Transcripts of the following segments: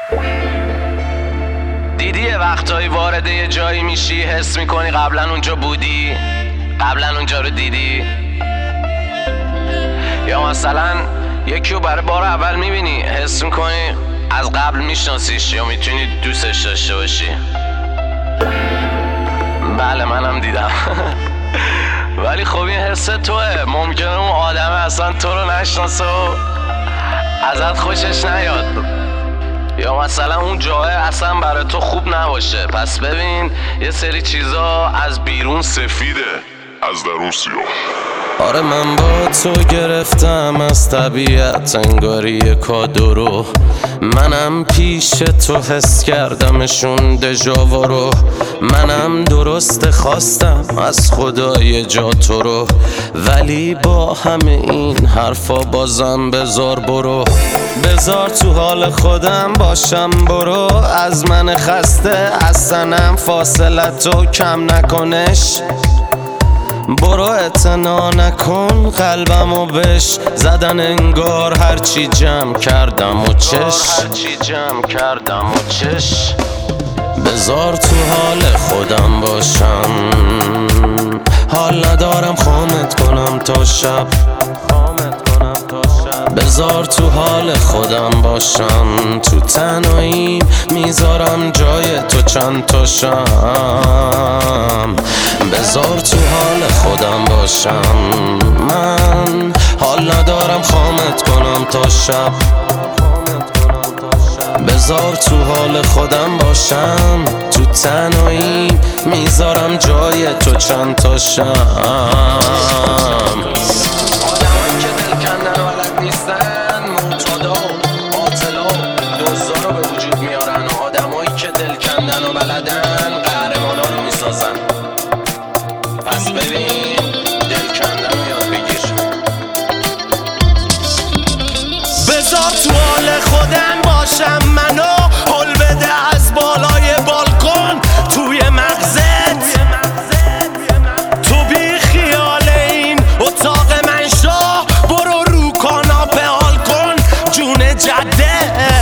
دیدی یه وقتایی وارد یه جایی میشی حس میکنی قبلا اونجا بودی، قبلا اونجا رو دیدی. یا مثلا یکی رو برای بار اول میبینی حس میکنی از قبل میشناسیش یا میتونی دوستش داشته باشی. بله منم دیدم. ولی خب این حس توه، ممکنه اون آدم اصلا تو رو نشناسه و ازت خوشش نیاد، یا مثلا اون جای اصلا برای تو خوب نباشه. پس ببین یه سری چیزا از بیرون سفیده، از درون سیاه. آره من با تو گرفتم از طبیعت انگاری یه کادو رو، منم پیش تو حس کردمشون دژاوا رو. منم درست خواستم از خدا یه جا تو رو، ولی با همه این حرفا بازم بذار برو، بذار تو حال خودم باشم برو. از من خسته اصلا فاصلتو کم نکنش، برو اعتنا نکن قلبمو بش زدن انگار هرچی جمع کردم و چش. بذار تو حال خودم باشم، حال ندارم خامت کنم تا شب. بذار تو حال خودم باشم، تو تنهایی میذارم جای تو چند تا شم. بذار تو حال خودم باشم، من حال ندارم خامت کنم تا شب. بذار تو حال خودم باشم، تو تنهایی میذارم جای تو چند تا شم. آدمایی که دل کندن و بلد نیستن، معتادا و قاتلا و دزدا رو به وجود میارن، و آدمایی که دل کندن و بلدن قهرمانا رو میسازن. پس ببین دل کندن رو یاد بگیر. بذار تو حال خودم باشم، منو حل بده از بالای بالکن توی مغزت. تو بی خیال این اتاق من شو، برو رو کاناپه حال کن جون جده.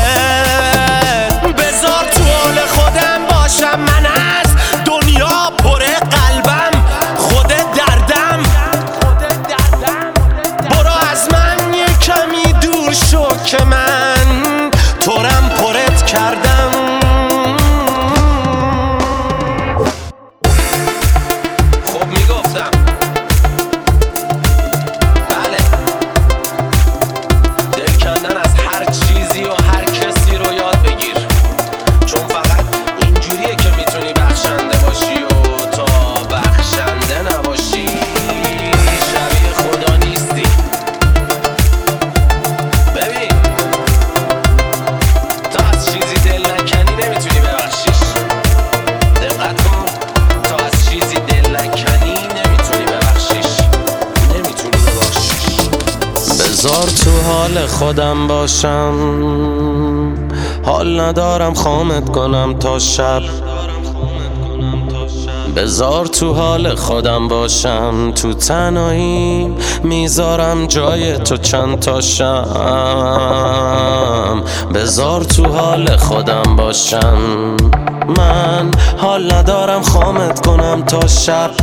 بذار تو حال خودم باشم، من از دنیا پر قلبم خود دردم. برو از من یه کمی دور شو که من تورم پرت کردم. خب میگفتم بله، دل کندن از هر چیزی و هر کسی رو یاد بگیر، چون فقط اینجوریه که میتونی بخشنده باشی، و تا بخشنده نباشی شبیه خدا نیستی. ببین تا از چیزی دل نکنی نمیتونی ببخشیش. دقت کن، تا از چیزی دل نکنی نمیتونی ببخشیش. بذار تو حال خودم باشم، حال ندارم خامت کنم تا شب. بذار تو حال خودم باشم، تو تنهاییم میذارم جای تو چند تا شم. بذار تو حال خودم باشم، من حال ندارم خامت کنم تا شب.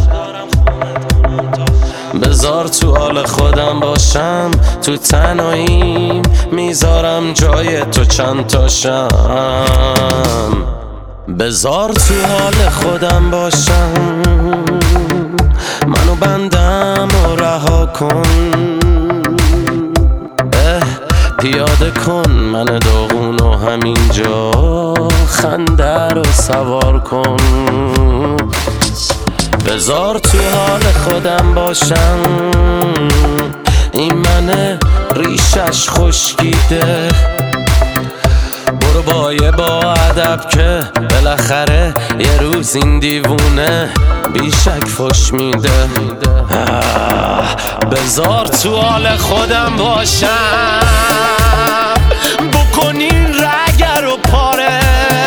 بذار تو حال خودم باشم، تو تنهاییم میذارم جای تو چند تا شم. بذار تو حال خودم باشم، منو بندم و رها کن. پیاده کن من داغونو همینجا، خنده رو سوار کن. بذار تو حال خودم باشم، این منه ریشش خشکیده. برو با ادب که بالاخره یه روز این دیوونه بیشک فش میده. بذار تو حال خودم باشم، بکنین رگر و پاره.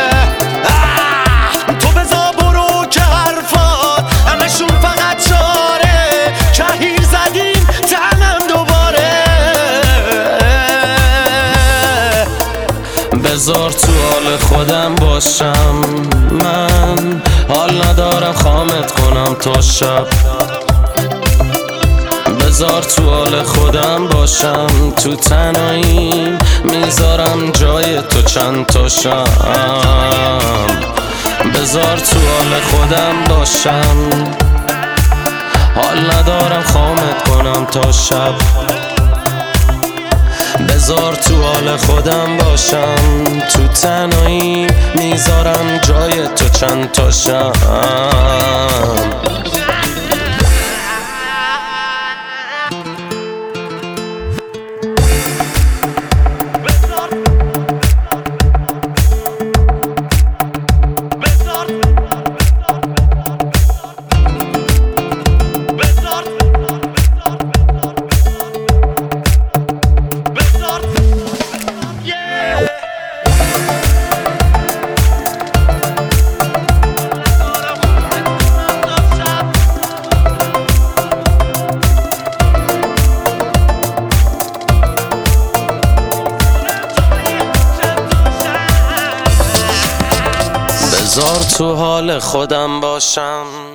تو بذار برو که حرفات همشون فقط چاره، کهیر زدیم تنم دوباره. بذار تو حال خودم باشم. من حال ندارم خامت کنم تا شب. بذار تو حال خودم باشم. تو تنهاییم میذارم جای تو چند تا شم. بذار تو حال خودم باشم. حال ندارم خامت کنم تا شب. بذار تو حال خودم باشم. تو تنهایی میذارم جای تو چند تا شم. بذار تو حال خودم باشم.